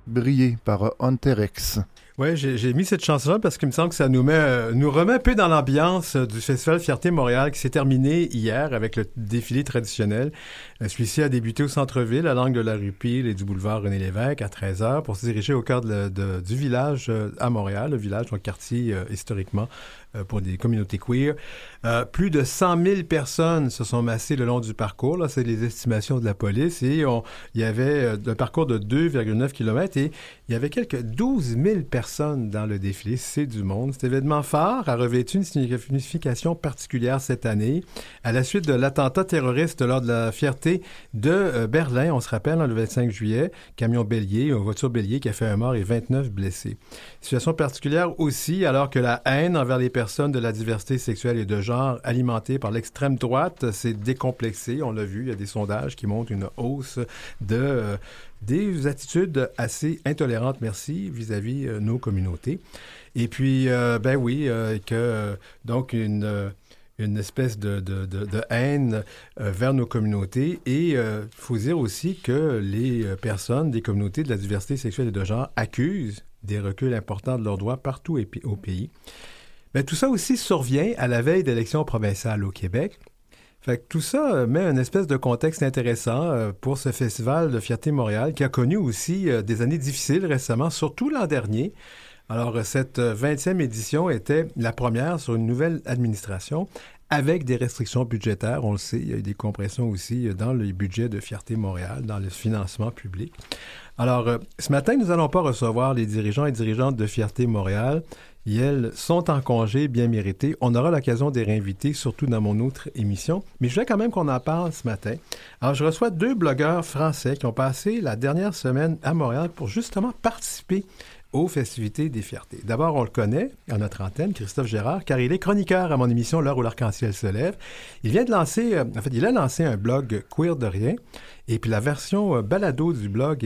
briller par Hunter-X. Oui, j'ai mis cette chanson-là parce qu'il me semble que ça nous remet un peu dans l'ambiance du Festival Fierté Montréal qui s'est terminé hier avec le défilé traditionnel. Celui-ci a débuté au centre-ville, à l'angle de la rue Peel et du boulevard René-Lévesque à 13h pour se diriger au cœur du village à Montréal, le village, un quartier historiquement pour des communautés queer. Plus de 100 000 personnes se sont massées le long du parcours. Là, c'est les estimations de la police. Et il y avait un parcours de 2,9 km et il y avait quelques 12 000 personnes dans le défilé. C'est du monde. Cet événement phare a revêtu une signification particulière cette année. À la suite de l'attentat terroriste lors de la fierté de Berlin, on se rappelle, le 25 juillet, camion bélier, une voiture bélier qui a fait un mort et 29 blessés. Situation particulière aussi alors que la haine envers les personnes de la diversité sexuelle et de genre alimentée par l'extrême droite s'est décomplexée. On l'a vu, il y a des sondages qui montrent une hausse des attitudes assez intolérantes, merci, vis-à-vis nos communautés. Et puis, donc une espèce de haine vers nos communautés. Et il faut dire aussi que les personnes des communautés de la diversité sexuelle et de genre accusent des reculs importants de leurs droits partout au pays. Bien, tout ça aussi survient à la veille d'élections provinciales au Québec. Fait que tout ça met une espèce de contexte intéressant pour ce festival de Fierté Montréal qui a connu aussi des années difficiles récemment, surtout l'an dernier. Alors, cette 20e édition était la première sur une nouvelle administration avec des restrictions budgétaires. On le sait, il y a eu des compressions aussi dans le budget de Fierté Montréal, dans le financement public. Alors, ce matin, nous n'allons pas recevoir les dirigeants et dirigeantes de Fierté Montréal. Elles sont en congé bien mérité. On aura l'occasion de les réinviter, surtout dans mon autre émission. Mais je voulais quand même qu'on en parle ce matin. Alors, je reçois 2 blogueurs français qui ont passé la dernière semaine à Montréal pour justement participer aux festivités des fiertés. D'abord, on le connaît à notre antenne, Christophe Gérard, car il est chroniqueur à mon émission L'heure où l'arc-en-ciel se lève. Il vient de lancer, il a lancé un blog Queer de rien, et puis la version balado du blog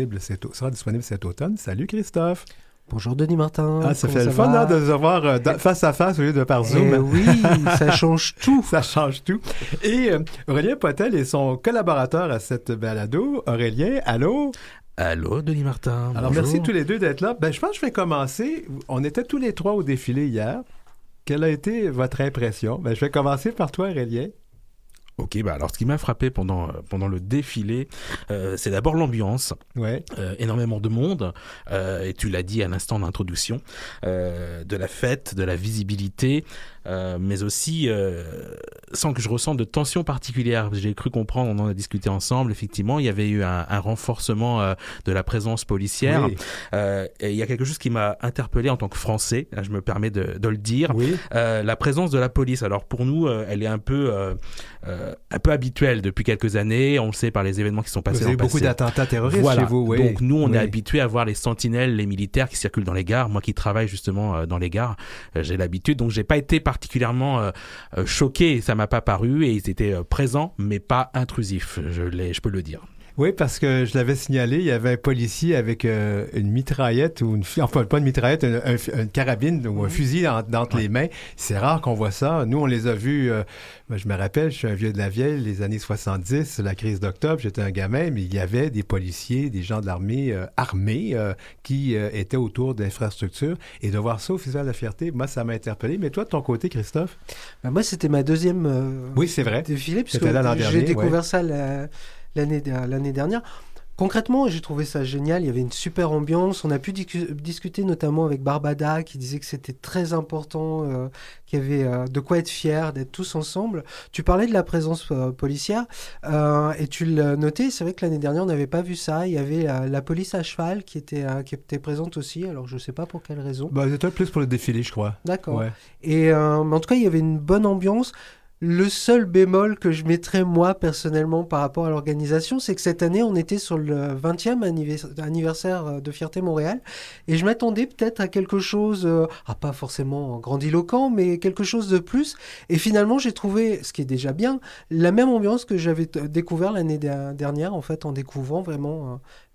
sera disponible cet automne. Salut Christophe! Bonjour Denis Martin. Ah, ça fait le fun de se voir face à face au lieu de par Zoom. Oui, ça change tout. Ça change tout. Et Aurélien Potel est son collaborateur à cette balado. Aurélien, allô? Allô, Denis Martin. Alors, bonjour. merci tous les deux d'être là. Je pense que je vais commencer. On était tous les 3 au défilé hier. Quelle a été votre impression? Je vais commencer par toi, Aurélien. Ok, alors ce qui m'a frappé pendant le défilé, c'est d'abord l'ambiance. Ouais. Énormément de monde, et tu l'as dit à l'instant d'introduction, de la fête, de la visibilité, mais aussi sans que je ressente de tension particulière. J'ai cru comprendre, on en a discuté ensemble, effectivement, il y avait eu un renforcement de la présence policière. Oui. Et il y a quelque chose qui m'a interpellé en tant que Français, là, je me permets de le dire, Oui. la présence de la police. Alors pour nous, elle est un peu habituelle depuis quelques années, on le sait par les événements qui sont passés Vous avez dans le beaucoup passé. d'attentats terroristes Voilà. chez vous, oui. Donc nous, on Oui. est habitués à voir les sentinelles, les militaires qui circulent dans les gares. Moi qui travaille justement dans les gares, j'ai l'habitude. Donc j'ai pas été particulièrement choqué, ça m'a pas paru, et ils étaient présents, mais pas intrusifs. Je peux le dire. Oui, parce que je l'avais signalé, il y avait un policier avec une mitraillette, enfin pas une mitraillette, une carabine ou un fusil entre les mains. C'est rare qu'on voit ça. Nous, on les a vus, je me rappelle, je suis un vieux de la vieille, les années 70, la crise d'octobre, j'étais un gamin, mais il y avait des policiers, des gens de l'armée armés qui étaient autour d'infrastructures. Et de voir ça au Festival de la Fierté, moi, ça m'a interpellé. Mais toi, de ton côté, Christophe? Moi, c'était ma deuxième Oui, c'est vrai. défilé, puisque C'était là l'an dernier, j'ai découvert ça l'année dernière. Concrètement, j'ai trouvé ça génial. Il y avait une super ambiance. On a pu discuter notamment avec Barbada qui disait que c'était très important, qu'il y avait de quoi être fier, d'être tous ensemble. Tu parlais de la présence policière et tu l'as noté. C'est vrai que l'année dernière, on n'avait pas vu ça. Il y avait la police à cheval qui était présente aussi. Alors, je ne sais pas pour quelle raison. C'était plus pour le défilé, je crois. D'accord. Ouais. Et mais en tout cas, il y avait une bonne ambiance. Le seul bémol que je mettrais, moi, personnellement, par rapport à l'organisation, c'est que cette année, on était sur le 20e anniversaire de Fierté Montréal, et je m'attendais peut-être à quelque chose, pas forcément grandiloquent, mais quelque chose de plus. Et finalement, j'ai trouvé, ce qui est déjà bien, la même ambiance que j'avais découvert l'année dernière, en fait, en découvrant vraiment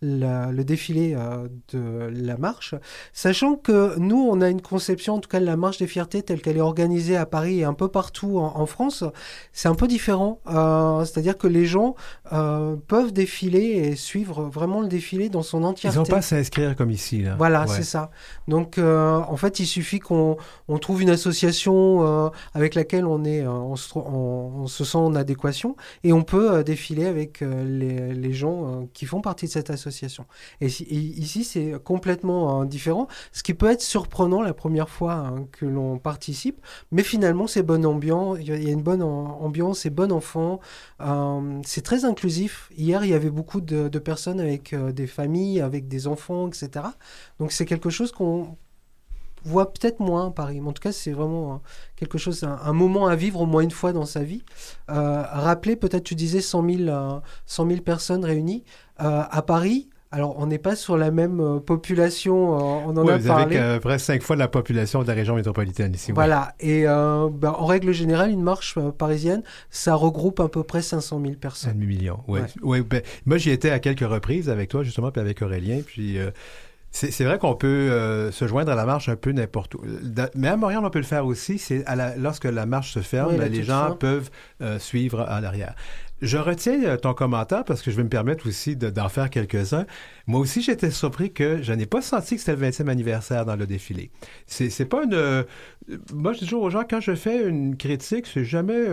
le défilé de la marche, sachant que nous, on a une conception, en tout cas de la marche des fiertés telle qu'elle est organisée à Paris et un peu partout en France, c'est un peu différent. C'est-à-dire que les gens peuvent défiler et suivre vraiment le défilé dans son entièreté. Ils n'ont pas à s'inscrire comme ici, là. Voilà, c'est ça. Donc, en fait, il suffit qu'on trouve une association avec laquelle on se sent en adéquation et on peut défiler avec les gens qui font partie de cette association. Et ici, c'est complètement différent, ce qui peut être surprenant la première fois que l'on participe, mais finalement, c'est bonne ambiance, il y a une bonne ambiance, c'est bon enfant, c'est très inclusif. Hier, il y avait beaucoup de personnes avec des familles, avec des enfants, etc. Donc, c'est quelque chose qu'on voit peut-être moins à Paris. Mais en tout cas, c'est vraiment quelque chose, un moment à vivre au moins une fois dans sa vie. Rappeler, peut-être tu disais 100 000 personnes réunies. À Paris, alors on n'est pas sur la même population, on en a vous parlé. avez près 5 fois la population de la région métropolitaine ici. Voilà, et en règle générale, une marche parisienne, ça regroupe à peu près 500 000 personnes. 1,5 million, oui. Ouais, moi, j'y étais à quelques reprises avec toi, justement, puis avec Aurélien, puis... C'est vrai qu'on peut se joindre à la marche un peu n'importe où. Mais à Montréal, on peut le faire aussi. C'est lorsque la marche se ferme, les gens peuvent suivre à l'arrière. Je retiens ton commentaire parce que je vais me permettre aussi d'en faire quelques-uns. Moi aussi, j'étais surpris que je n'ai pas senti que c'était le 20e anniversaire dans le défilé. C'est pas une... Moi, je dis toujours aux gens, quand je fais une critique, c'est jamais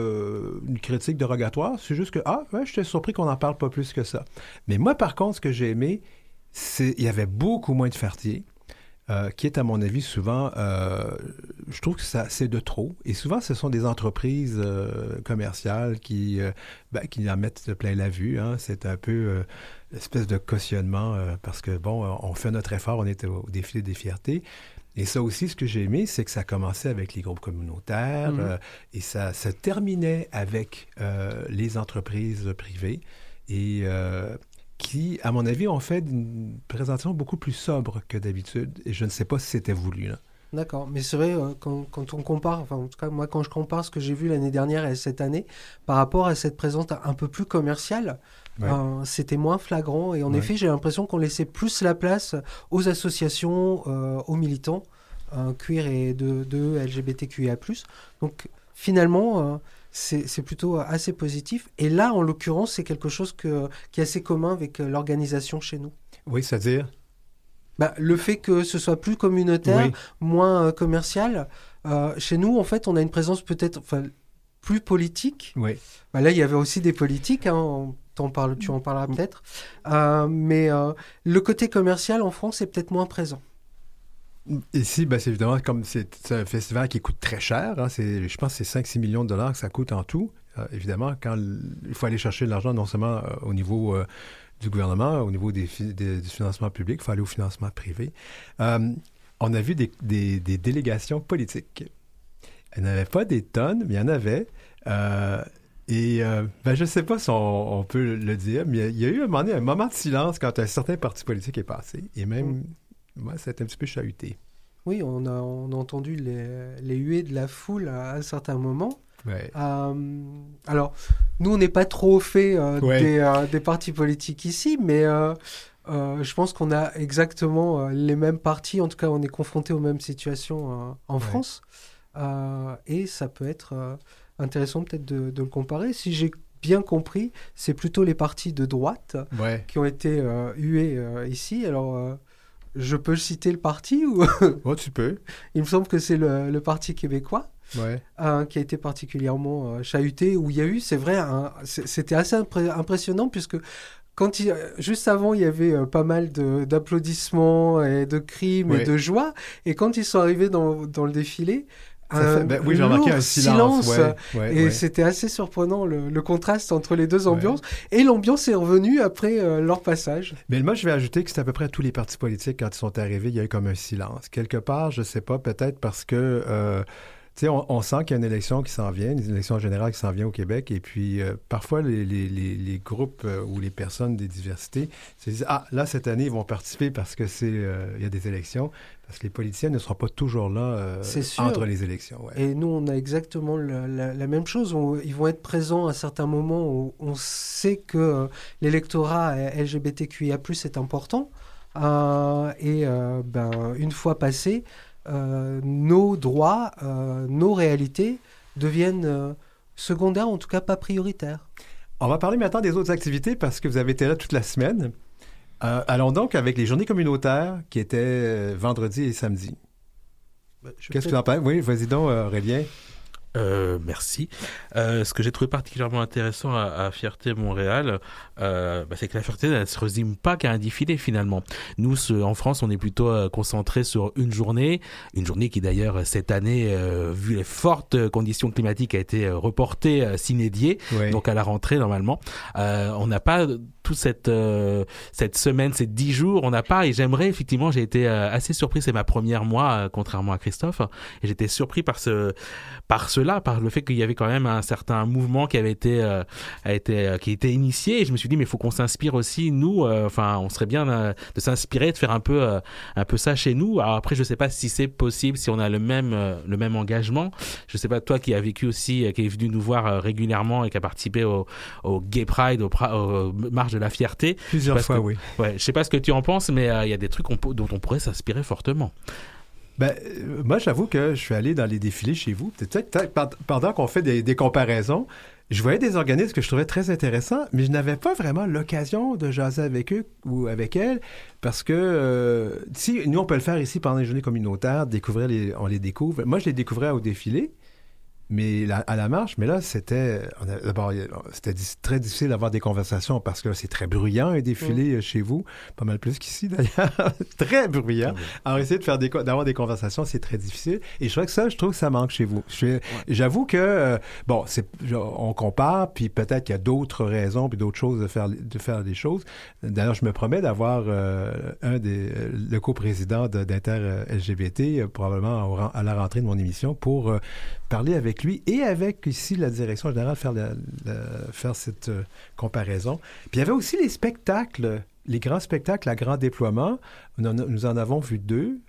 une critique dérogatoire. C'est juste que, j'étais surpris qu'on n'en parle pas plus que ça. Mais moi, par contre, ce que j'ai aimé, il y avait beaucoup moins de fierté, qui est, à mon avis, souvent, je trouve que c'est de trop. Et souvent, ce sont des entreprises commerciales qui en mettent plein la vue. Hein. C'est un peu l'espèce de cautionnement parce que, on fait notre effort, on est au défilé des fiertés. Et ça aussi, ce que j'ai aimé, c'est que ça commençait avec les groupes communautaires et ça se terminait avec les entreprises privées. Et... qui, à mon avis, ont fait une présentation beaucoup plus sobre que d'habitude. Et je ne sais pas si c'était voulu, là. D'accord, mais c'est vrai, quand on compare, enfin en tout cas moi quand je compare ce que j'ai vu l'année dernière et cette année, par rapport à cette présence un peu plus commerciale, c'était moins flagrant. Et en effet, j'ai l'impression qu'on laissait plus la place aux associations, aux militants, queer et de LGBTQIA+. Donc finalement... c'est plutôt assez positif. Et là, en l'occurrence, c'est quelque chose qui est assez commun avec l'organisation chez nous. Oui, c'est-à-dire? Le fait que ce soit plus communautaire, moins commercial. Chez nous, en fait, on a une présence peut-être plus politique. Oui. Là, il y avait aussi des politiques, hein, tu en parleras peut-être. Mais le côté commercial, en France, est peut-être moins présent. Ici, c'est évidemment comme c'est un festival qui coûte très cher. Hein, je pense que c'est 5-6 millions de dollars que ça coûte en tout. Évidemment, quand il faut aller chercher de l'argent non seulement au niveau du gouvernement, au niveau du financement public, il faut aller au financement privé. On a vu des délégations politiques. Il n'y en avait pas des tonnes, mais il y en avait. Je ne sais pas si on peut le dire, mais il y a eu un moment de silence quand un certain parti politique est passé. Et même... Moi, c'est un petit peu chahuté. Oui, on a entendu les huées de la foule à un certain moment. Ouais. Alors, nous, on n'est pas trop au fait des partis politiques ici, mais je pense qu'on a exactement les mêmes partis. En tout cas, on est confronté aux mêmes situations en France. Et ça peut être intéressant peut-être de le comparer. Si j'ai bien compris, c'est plutôt les partis de droite qui ont été hués ici. Alors... je peux citer le parti ou... Oh, tu peux. Il me semble que c'est le Parti québécois qui a été particulièrement chahuté, où il y a eu, c'est vrai, c'était assez impressionnant puisque juste avant, il y avait pas mal d'applaudissements et de cris et de joie. Et quand ils sont arrivés dans le défilé... j'ai remarqué un silence. C'était assez surprenant, le contraste entre les deux ambiances. Et l'ambiance est revenue après leur passage. Mais moi, je vais ajouter que c'est à peu près tous les partis politiques, quand ils sont arrivés, il y a eu comme un silence. Quelque part, je ne sais pas, peut-être parce que... Tu sais, on sent qu'il y a une élection qui s'en vient, une élection générale qui s'en vient au Québec, et puis parfois les groupes ou les personnes des diversités se disent « Ah, là, cette année, ils vont participer parce que il y a des élections », parce que les politiciens ne seront pas toujours là entre les élections. Ouais. Et nous, on a exactement la même chose. Ils vont être présents à certains moments où on sait que l'électorat LGBTQIA+, est important. Une fois passé, nos droits, nos réalités deviennent secondaires, en tout cas pas prioritaires. On va parler maintenant des autres activités parce que vous avez été là toute la semaine. Allons donc avec les journées communautaires qui étaient vendredi et samedi. Qu'est-ce que tu en penses? Oui, vas-y donc, Aurélien. Merci. Ce que j'ai trouvé particulièrement intéressant à Fierté Montréal, c'est que la Fierté ne se résume pas qu'à un défilé finalement. Nous, en France, on est plutôt concentré sur une journée qui d'ailleurs cette année, vu les fortes conditions climatiques, a été reportée sine die, donc à la rentrée normalement. On n'a pas toute cette semaine, ces 10 jours, on n'a pas, et j'aimerais effectivement, j'ai été assez surpris, c'est ma première contrairement à Christophe, et j'étais surpris par le fait qu'il y avait quand même un certain mouvement qui avait été initié, et je me suis dit mais il faut qu'on s'inspire aussi nous, on serait bien de s'inspirer, de faire un peu ça chez nous. Alors après je sais pas si c'est possible, si on a le même engagement. Je sais pas, toi qui as vécu aussi, qui est venu nous voir régulièrement et qui a participé au Gay Pride, aux marches de la fierté plusieurs fois. Oui, je sais pas ce que tu en penses, mais il y a des trucs dont on pourrait s'inspirer fortement. Moi, j'avoue que je suis allé dans les défilés chez vous. Peut-être pendant qu'on fait des comparaisons, je voyais des organismes que je trouvais très intéressants, mais je n'avais pas vraiment l'occasion de jaser avec eux ou avec elles, parce que si nous, on peut le faire ici pendant les journées communautaires, on les découvre. Moi, je les découvrais au défilé, mais à la marche, mais là, c'était très difficile d'avoir des conversations parce que c'est très bruyant, un défilé chez vous, pas mal plus qu'ici d'ailleurs, très bruyant. Alors, essayer d'avoir des conversations, c'est très difficile. Et je trouve que ça manque chez vous. J'avoue que, on compare, puis peut-être qu'il y a d'autres raisons, puis d'autres choses de faire des choses. D'ailleurs, je me promets d'avoir le coprésident d'Inter-LGBT, probablement à la rentrée de mon émission, pour parler avec lui et avec ici la direction générale, faire cette comparaison. Puis il y avait aussi les spectacles, les grands spectacles à grand déploiement. Nous en avons vu 2.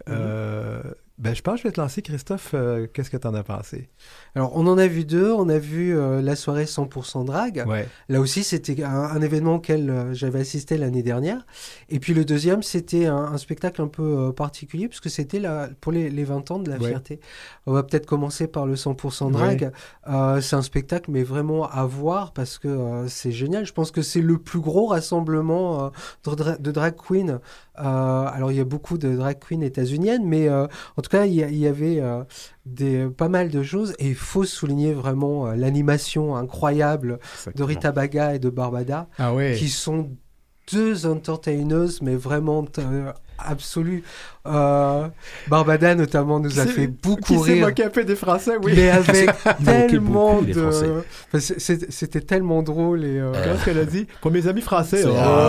Je pense que je vais te lancer, Christophe. Qu'est-ce que tu en as pensé? Alors, on en a vu 2. On a vu la soirée 100% drague. Ouais. Là aussi, c'était un événement auquel j'avais assisté l'année dernière. Et puis, le deuxième, c'était un spectacle un peu particulier, puisque c'était pour les 20 ans de la fierté. On va peut-être commencer par le 100% drague. Ouais. C'est un spectacle, mais vraiment à voir, parce que c'est génial. Je pense que c'est le plus gros rassemblement de drag queen. Alors, il y a beaucoup de drag queens états-uniennes, mais en tout cas, il y avait pas mal de choses, et il faut souligner vraiment l'animation incroyable de Rita Baga et de Barbada, qui sont 2 entertaineuses, mais vraiment absolues. Barbada, notamment, nous a fait beaucoup rire. Qui s'est moqué un peu des Français, oui. Mais avec tellement de... C'était tellement drôle. Qu'est-ce qu'elle a dit? Pour mes amis français.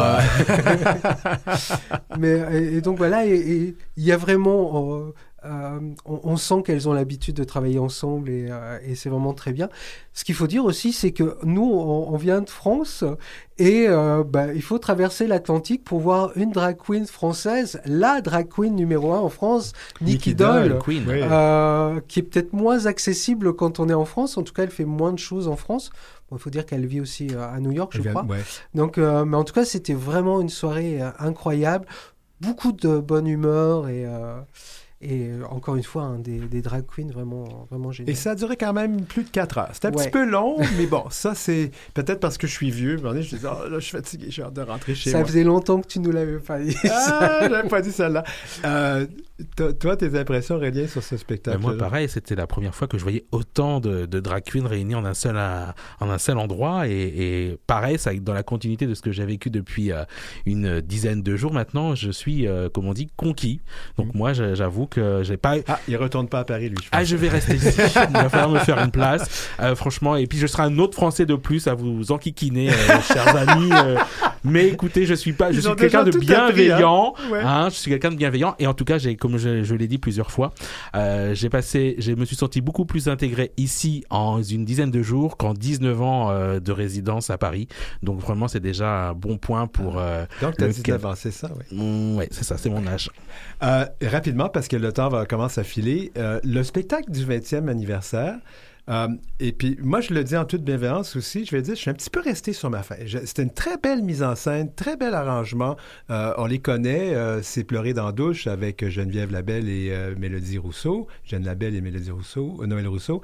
Et donc, voilà, il y a vraiment... on sent qu'elles ont l'habitude de travailler ensemble, et c'est vraiment très bien. Ce qu'il faut dire aussi, c'est que nous, on vient de France, et il faut traverser l'Atlantique pour voir une drag queen française, la drag queen numéro 1 en France, Nikki Doll, qui est peut-être moins accessible quand on est en France. En tout cas, elle fait moins de choses en France. Il faut dire qu'elle vit aussi à New York, je crois. Ouais. Donc, mais en tout cas, c'était vraiment une soirée incroyable. Beaucoup de bonne humeur, et encore une fois, des drag queens vraiment, vraiment géniaux. Et ça a duré quand même plus de 4 heures. C'était un petit peu long, mais bon, ça, c'est peut-être parce que je suis vieux. Je me disais, là, je suis fatigué, j'ai hâte de rentrer chez moi. Ça faisait longtemps que tu ne nous l'avais pas dit. Je n'avais pas dit celle-là. Toi, tes impressions, Aurélien, sur ce spectacle? Moi, pareil, c'était la première fois que je voyais autant de drag queens réunis en un seul endroit. Et pareil, ça, dans la continuité de ce que j'ai vécu depuis une dizaine de jours maintenant, je suis, comme on dit, conquis. Donc moi, j'avoue que j'ai pas... il retourne pas à Paris, lui, je pense. Je vais rester ici. Il va falloir me faire une place. Franchement, et puis je serai un autre Français de plus à vous enquiquiner, chers amis. Mais écoutez, je suis Ils ont quelqu'un de déjà tout appris, bienveillant. Ouais. Je suis quelqu'un de bienveillant. Et en tout cas, comme je l'ai dit plusieurs fois, je me suis senti beaucoup plus intégré ici en une dizaine de jours qu'en 19 ans de résidence à Paris. Donc vraiment, c'est déjà un bon point pour... Donc, tu as 19 ans, c'est ça, oui. Oui, c'est ça, c'est mon âge. Rapidement, parce que le temps commence à filer, le spectacle du 20e anniversaire, et puis moi, je le dis en toute bienveillance aussi, je vais dire, je suis un petit peu resté sur ma faim. C'était une très belle mise en scène, très bel arrangement. On les connaît, c'est Pleurer dans la douche avec Geneviève Labelle et Mélodie Rousseau. Jeanne Labelle et Mélodie Rousseau, Noël Rousseau.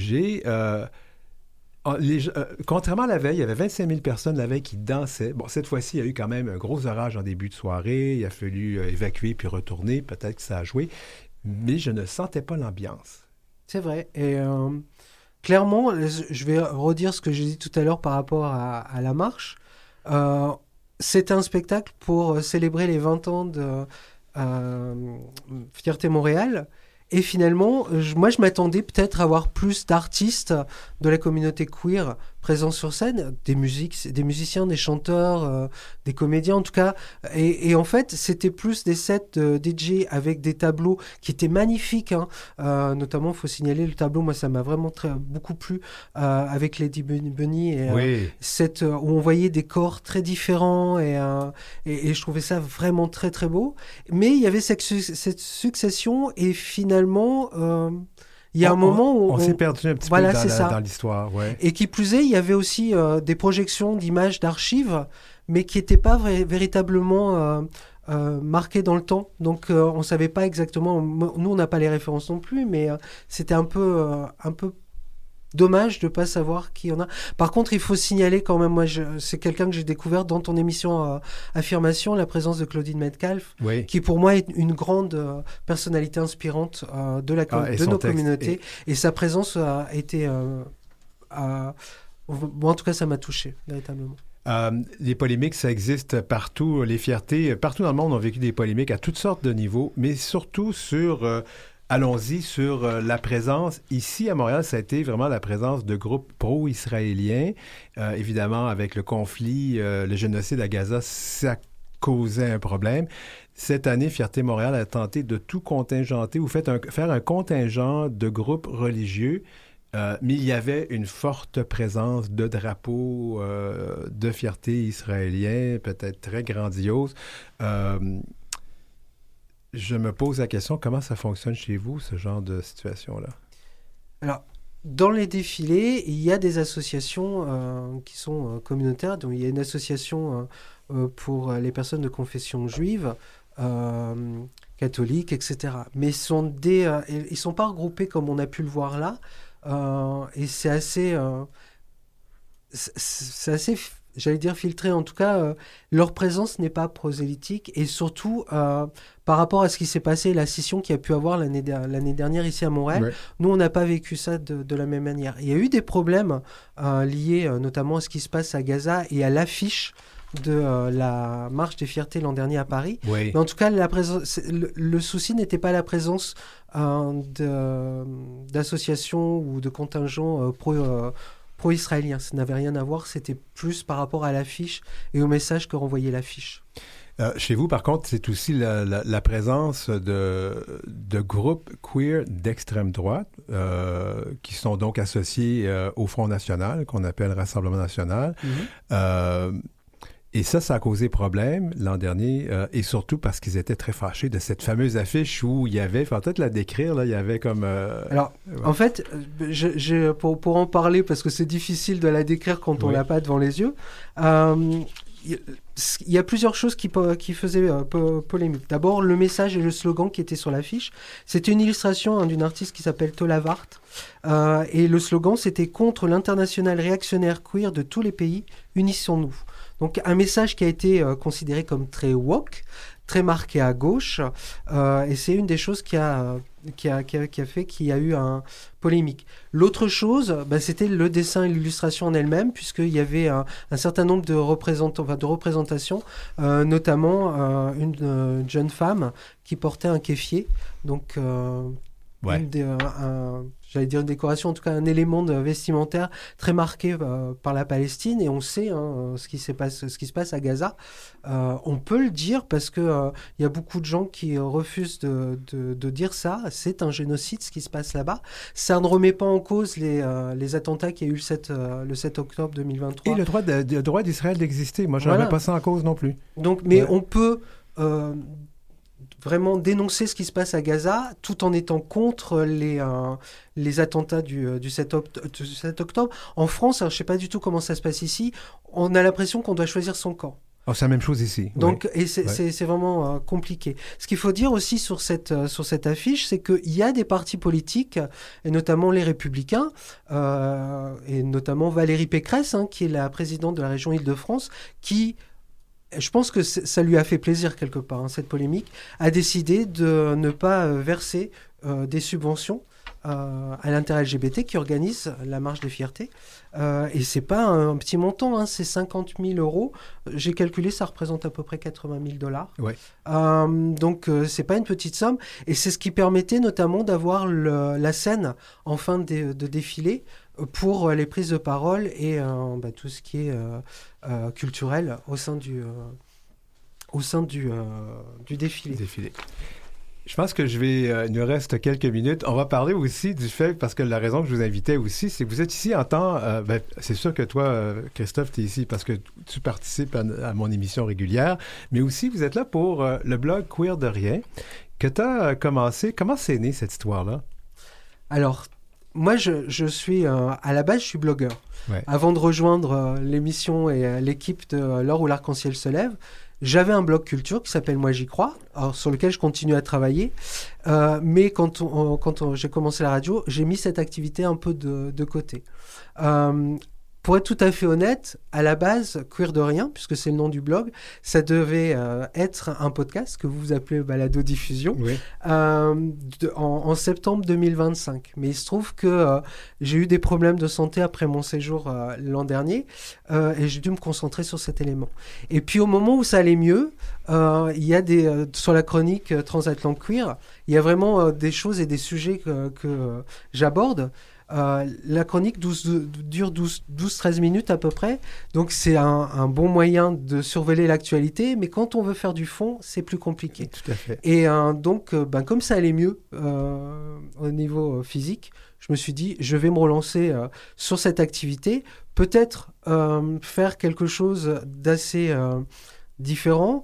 Contrairement à la veille, il y avait 25 000 personnes la veille qui dansaient. Bon, cette fois-ci, il y a eu quand même un gros orage en début de soirée. Il a fallu évacuer puis retourner. Peut-être que ça a joué. Mais je ne sentais pas l'ambiance. C'est vrai. Et clairement, je vais redire ce que j'ai dit tout à l'heure par rapport à la marche. C'était un spectacle pour célébrer les 20 ans de Fierté Montréal. Et finalement, moi, je m'attendais peut-être à avoir plus d'artistes de la communauté queer présents sur scène, des musiciens, des chanteurs, des comédiens en tout cas. Et en fait, c'était plus des sets de DJ avec des tableaux qui étaient magnifiques. Notamment, il faut signaler le tableau, moi, ça m'a vraiment beaucoup plu avec Lady Bunny. Et, oui. Où on voyait des corps très différents et je trouvais ça vraiment très, très beau. Mais il y avait cette succession et finalement... il y a un moment où... On s'est perdu un petit peu dans l'histoire. Ouais. Et qui plus est, il y avait aussi des projections d'images d'archives, mais qui n'étaient pas véritablement marquées dans le temps. Donc, on ne savait pas exactement... Nous, on n'a pas les références non plus, mais c'était un peu dommage de ne pas savoir qui en a. Par contre, il faut signaler quand même, moi, c'est quelqu'un que j'ai découvert dans ton émission Affirmation, la présence de Claudine Metcalfe, oui. qui pour moi est une grande personnalité inspirante de nos communautés. Et sa présence a été... Bon, en tout cas, ça m'a touché, véritablement. Les polémiques, ça existe partout. Les fiertés, partout dans le monde, ont vécu des polémiques à toutes sortes de niveaux, mais surtout sur... Allons-y sur la présence. Ici, à Montréal, ça a été vraiment la présence de groupes pro-israéliens. Évidemment, avec le conflit, le génocide à Gaza, ça causait un problème. Cette année, Fierté Montréal a tenté de tout contingenter ou faire un contingent de groupes religieux, mais il y avait une forte présence de drapeaux de fierté israélien, peut-être très grandiose. Je me pose la question, comment ça fonctionne chez vous, ce genre de situation-là? Alors, dans les défilés, il y a des associations qui sont communautaires. Donc, il y a une association pour les personnes de confession juive, catholique, etc. Mais ils sont pas regroupés comme on a pu le voir là. Et c'est assez... j'allais dire filtré, en tout cas, leur présence n'est pas prosélytique et surtout, par rapport à ce qui s'est passé, la scission qu'il y a pu avoir l'année dernière ici à Montréal, ouais. Nous, on n'a pas vécu ça de la même manière. Il y a eu des problèmes liés notamment à ce qui se passe à Gaza et à l'affiche de la marche des fiertés l'an dernier à Paris. Oui. Mais en tout cas, le souci n'était pas la présence d'associations ou de contingents pro-israélien. Ça n'avait rien à voir, c'était plus par rapport à l'affiche et au message que renvoyait l'affiche. Chez vous, par contre, c'est aussi la présence de groupes queer d'extrême droite qui sont donc associés au Front national, qu'on appelle Rassemblement national. Mm-hmm. Et ça a causé problème l'an dernier, et surtout parce qu'ils étaient très fâchés de cette fameuse affiche où il y avait, il faut peut-être la décrire, là, il y avait comme... Alors, ouais. En fait, pour en parler, parce que c'est difficile de la décrire quand on l'a pas devant les yeux, il y a plusieurs choses qui faisaient polémique. D'abord, le message et le slogan qui étaient sur l'affiche. C'était une illustration d'une artiste qui s'appelle Tola Vart. Et le slogan, c'était « Contre l'international réactionnaire queer de tous les pays, unissons-nous ». Donc un message qui a été considéré comme très woke, très marqué à gauche, et c'est une des choses qui a fait qu'il y a eu un polémique. L'autre chose, c'était le dessin et l'illustration en elle-même, puisqu'il y avait un certain nombre de représentations, notamment une jeune femme qui portait un kéfier. Donc Ouais. J'allais dire une décoration, en tout cas un élément vestimentaire très marqué par la Palestine, et on sait ce qui se passe à Gaza. On peut le dire parce que il y a beaucoup de gens qui refusent de dire ça. C'est un génocide ce qui se passe là-bas. Ça ne remet pas en cause les attentats qu'il y a eu le 7 octobre 2023. Et le droit d'Israël d'exister. Moi, je ne remets pas ça en cause non plus. Donc, mais on peut vraiment dénoncer ce qui se passe à Gaza tout en étant contre les attentats du 7 octobre. En France, alors, je ne sais pas du tout comment ça se passe ici, on a l'impression qu'on doit choisir son camp. Oh, c'est la même chose ici. Donc, et c'est vraiment compliqué. Ce qu'il faut dire aussi sur cette affiche, c'est qu'il y a des partis politiques, et notamment les Républicains, et notamment Valérie Pécresse, qui est la présidente de la région Île-de-France, qui... Je pense que ça lui a fait plaisir quelque part, cette polémique, a décidé de ne pas verser des subventions à l'inter-LGBT qui organise la Marche des Fiertés. Et c'est pas un petit montant, c'est 50 000 euros. J'ai calculé, ça représente à peu près 80 000 $. Ouais. Donc c'est pas une petite somme. Et c'est ce qui permettait notamment d'avoir la scène en fin de défilé pour les prises de parole et tout ce qui est culturel au sein du défilé. Je pense que il nous reste quelques minutes. On va parler aussi du fait, parce que la raison que je vous invitais aussi, c'est que vous êtes ici en temps... c'est sûr que toi, Christophe, tu es ici parce que tu participes à mon émission régulière, mais aussi vous êtes là pour le blog Queer de Rien, que tu as commencé. Comment c'est né cette histoire-là? Alors, moi, je suis... à la base, je suis blogueur. Ouais. Avant de rejoindre l'émission et l'équipe de L'heure où l'arc-en-ciel se lève, j'avais un blog culture qui s'appelle Moi j'y crois, sur lequel je continue à travailler. Mais quand j'ai commencé la radio, j'ai mis cette activité un peu de côté. Pour être tout à fait honnête, à la base, Queer de Rien, puisque c'est le nom du blog, ça devait être un podcast que vous appelez Balado Diffusion, oui. En septembre 2025. Mais il se trouve que j'ai eu des problèmes de santé après mon séjour l'an dernier et j'ai dû me concentrer sur cet élément. Et puis au moment où ça allait mieux, il y a sur la chronique Transatlantique Queer, il y a vraiment des choses et des sujets que j'aborde. La chronique dure 12-13 minutes à peu près, donc c'est un bon moyen de surveiller l'actualité, mais quand on veut faire du fond, c'est plus compliqué. Tout à fait. Et donc, comme ça allait mieux au niveau physique, je me suis dit, je vais me relancer sur cette activité, peut-être faire quelque chose d'assez... différent,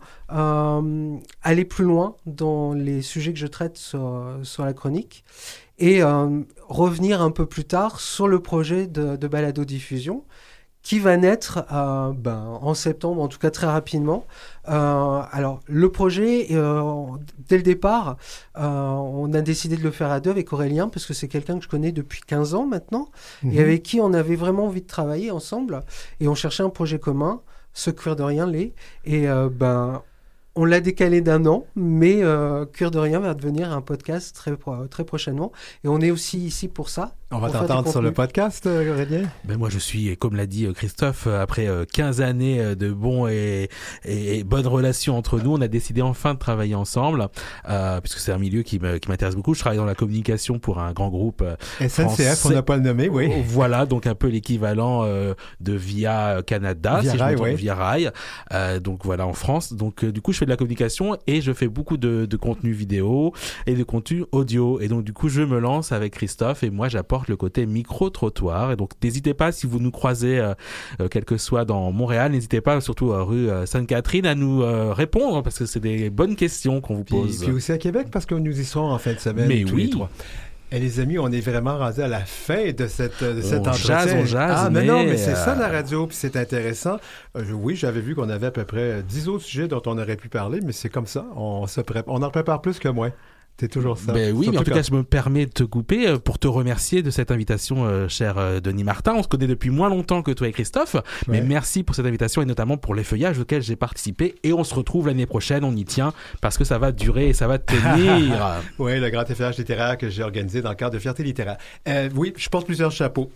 aller plus loin dans les sujets que je traite sur la chronique et revenir un peu plus tard sur le projet de Balado Diffusion qui va naître en septembre, en tout cas très rapidement. Alors, le projet, dès le départ, on a décidé de le faire à deux avec Aurélien, parce que c'est quelqu'un que je connais depuis 15 ans maintenant, et avec qui on avait vraiment envie de travailler ensemble, et on cherchait un projet commun. Ce Queer de Rien l'est. Et on l'a décalé d'1 an, mais Queer de Rien va devenir un podcast très prochainement. Et on est aussi ici pour ça. On va t'entendre sur le podcast, Aurélien? Moi, je suis, comme l'a dit Christophe, après 15 années de bons et bonnes relations entre nous, on a décidé enfin de travailler ensemble, puisque c'est un milieu qui m'intéresse beaucoup. Je travaille dans la communication pour un grand groupe SNCF, français. On n'a pas le nommé, oui. Voilà, donc un peu l'équivalent de Via Canada, Via si Rail, je me trompe, Via Rail. Donc voilà, en France. Donc du coup, je fais de la communication et je fais beaucoup de contenu vidéo et de contenu audio. Et donc du coup, je me lance avec Christophe et moi, j'apporte le côté micro-trottoir. Et donc, n'hésitez pas, si vous nous croisez, quel que soit dans Montréal, n'hésitez pas, surtout rue Sainte-Catherine, à nous répondre, parce que c'est des bonnes questions qu'on vous pose. Puis aussi à Québec, parce que nous y serons en fin de semaine, mais tous les trois. Et les amis, on est vraiment rendus à la fin de cet entretien. On jase, mais c'est ça la radio, puis c'est intéressant. Oui, j'avais vu qu'on avait à peu près 10 autres sujets dont on aurait pu parler, mais c'est comme ça, on en prépare plus que moins. C'est toujours ça. Oui, mais en tout cas, je me permets de te couper pour te remercier de cette invitation, cher Denis Martin. On se connaît depuis moins longtemps que toi et Christophe, mais merci pour cette invitation et notamment pour l'effeuillage auquel j'ai participé. Et on se retrouve l'année prochaine, on y tient, parce que ça va durer et ça va tenir. Oui, le grand effeuillage littéraire que j'ai organisé dans le cadre de Fierté littéraire. Oui, je porte plusieurs chapeaux.